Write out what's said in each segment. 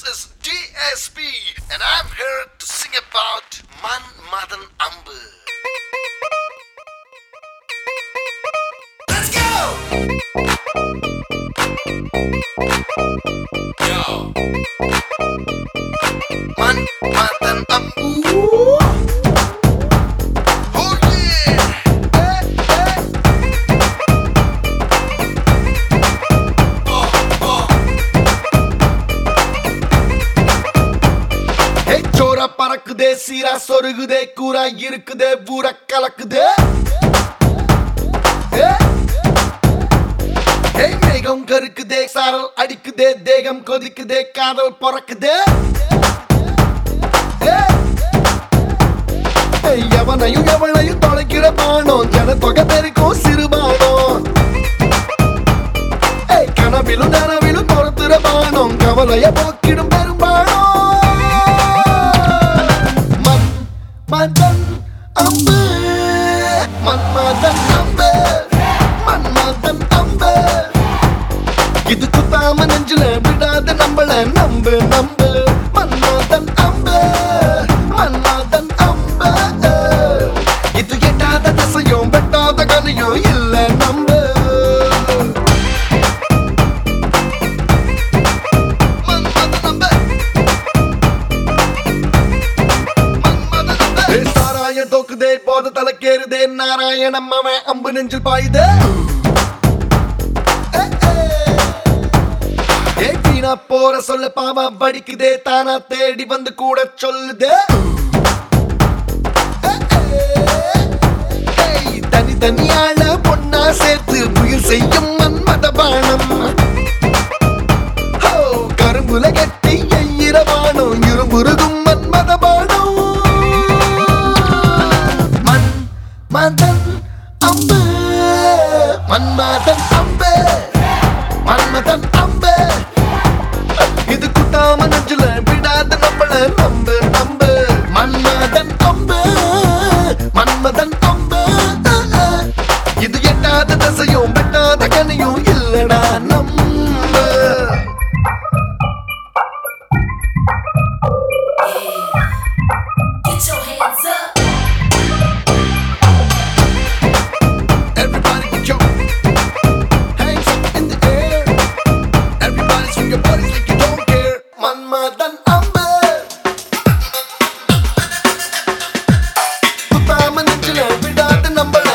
is DSP, and I'm here to sing about Madan Ambu. Let's go! Yo! Madan Ambu. Oh yeah! Hey, chora பறக்குதே சீரா சொருகுதே கூரா இருக்குதே ஊர கலக்குதே ஏய் மேகம் கருக்குதே சாரல் அடிக்குதே தேகம் கொதிக்குதே காதல் பறக்குதே எவனையும் எவனையும் தொலைக்கிற பானம் ஜன தொகை பெருக்கும் சிறுபானம் கனவிலும் நனவிலும் பொறுத்துற பானம் கவலைய போக்கிடும் பெரும்பானம் Madan Ambu, Madan Ambu, Madan Ambu. இது குத்தாம நெஞ்சில விடாத நம்மள நம்பு நம்பு Madan Ambu, Madan Ambu. இது எட்டாத தசையும் வெட்டாத கனியும் இல்ல நம்பு தோக்குதே போத தலைக்கேறுதே நாராயணம் அவன் அம்பு நெஞ்சில் பாயுதே வீணா போற சொல்ல பாவா படிக்குதே தானா தேடி வந்து கூட சொல்லுதே தனி தனியாள பொண்ணா சேர்த்து புயல் செய்யும் மன்மத பானம் கரும்புல கட்டி எய்யிற பானம் இரும்புருகும் மன்மத பானம் Madan Ambu, Madan Ambu, Madan Ambu. இது குத்தாம நெஞ்சில விடாத நம்மள நம்பு நம்பு Madan Ambu, Madan Ambu. இது எட்டாத தசையும் வெட்டாத கனியும் இல்லடா நம்பு Get your hands up. Madan Ambu குத்தாம நெஞ்சில விடாத நம்மள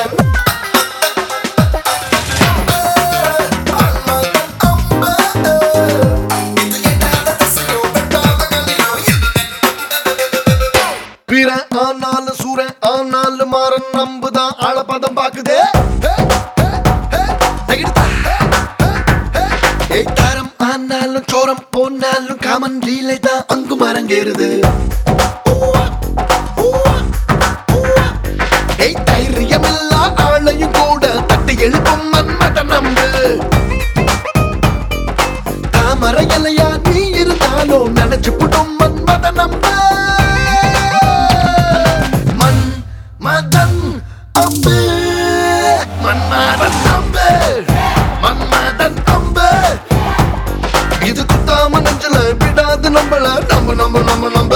Madan Ambu இது எட்டாத தசையும் வெட்டாத கனியும் பிற ஆனாலும் சூர ஆனாலும் மாறன் நம்புதான் ஆழப்பதம் பாக்குதே தாரம் ஆனாலும் சோரம் போனாலும் காமன் லீலை தான் அங்கும் அரங்கேறுது தைரியமில்லா ஆளையும் கூட தட்டி எழுப்பும் மன்மத நம்பு தாமரை இலையா நீ இருந்தாலும் நினைச்சு புடும் மன்மத நம்பு Madan Ambu, Madan Ambu, Madan Ambu. இது குத்தாம நெஞ்சில விடாது நம்மள நம்பு நம்பு நம்பு நம்பு